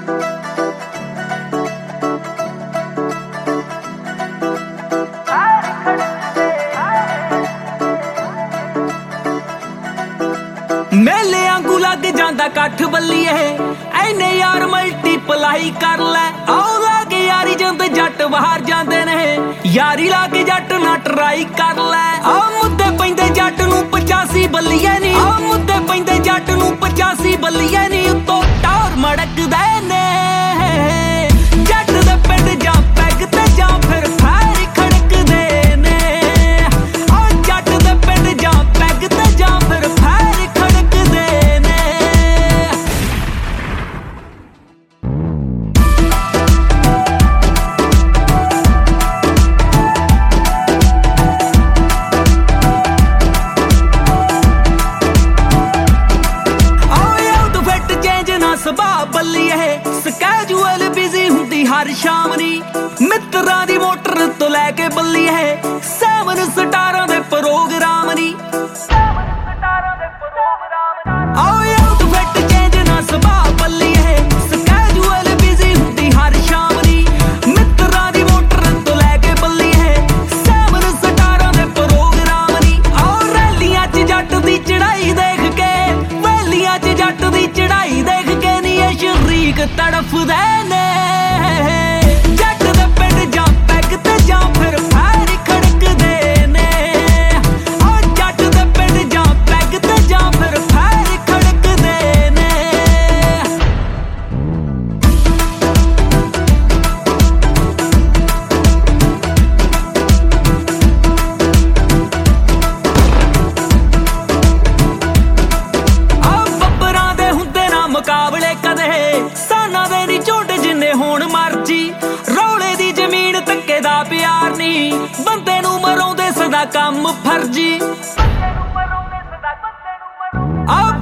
मेले आंगू लग जांदा कठ बल्लीए ऐने यार मल्टीपलाई कर लै आओ लागे यारी जंद जट बाहर जांदे ने यारी लागे जट ना ट्राई कर लै आ मुद्दे पैंदे जट नूं 85 बल्लीए नी आ मुद्दे पैंदे जट नूं 85 बल्लीए नी उत्तों टार मड़कदे ने जट दे पिंड जां पैग ते जां फिर फैर खड़कदे ने आ जट दे पिंड जां पैग ते जां फिर फैर ਸਕੈਜੂਅਲ ਬਿਜ਼ੀ ਹੁੰਦੀ ਹਰ ਸ਼ਾਮ ਨੀ ਮਿੱਤਰਾਂ ਦੀ ਮੋਟਰ ਤੋਂ ਲੈ ਕੇ ਬੱਲੀ ਹੈ 7 ਸਟਾਰਾਂ ਦੇ ਪ੍ਰੋਗਰਾਮ ਨੀ ਆਓ ਆਊਟਫਿਟ ਚੇਂਜ ਨਾ ਸੁਭਾਅ ਬੱਲੀ ਹੈ ਸਕੈਜੂਅਲ ਬਿਜ਼ੀ ਹੁੰਦੀ ਹਰ ਸ਼ਾਮ ਨੀ ਮਿੱਤਰਾਂ ਦੀ ਮੋਟਰ ਤੋਂ ਲੈ ਕੇ ਬੱਲੀ ਹੈ 7 ਸਟਾਰਾਂ ਦੇ ਪ੍ਰੋਗਰਾਮ ਨੀ ਆਓ ਰੈਲੀਆਂ 'ਚ ਜੱਟ ਦੀ ਚੜਾਈ ਦੇਖ ਕੇ ਵੈਲੀਆਂ 'ਚ ਜੱਟ ਦੀ ਚੜਾਈ ਦੇਖ ਕੇ ਨੀ ਇਹ ਸ਼ਰੀਕ ਤੜਫਦੇ ਨੇ ਜੱਟ ਦੇ ਪਿੰਡ ਜਾਂ ਪੈਗ ਤੇ ਜਾਂ ਫਿਰ ਫੈਰ ਖੜਕਦੇ ਨੇ ਆ ਜੱਟ ਦੇ ਪਿੰਡ ਜਾਂ ਪੈਗ ਤੇ ਜਾਂ ਫਿਰ ਫੈਰ ਖੜਕਦੇ ਨੇ ਆ ਬੱਬਰਾਂ ਦੇ ਹੁੰਦੇ ਨਾ ਮੁਕਾਬਲੇ ਕਦੇ ਸਾਨਾਂ ਦੇ ਨੀ ਝੋਟ ਜਿੰਨੇ ਹੋਣ ਮਰਜੀ ਰੌਲੇ ਦੀ ਜ਼ਮੀਨ ਧੱਕੇ ਦਾ ਪਿਆਰ ਨੀ ਬੰਦੇ ਨੂੰ ਮਰਾਉਂਦੇ ਸਦਾ ਕੰਮ ਫਰਜੀ ਆ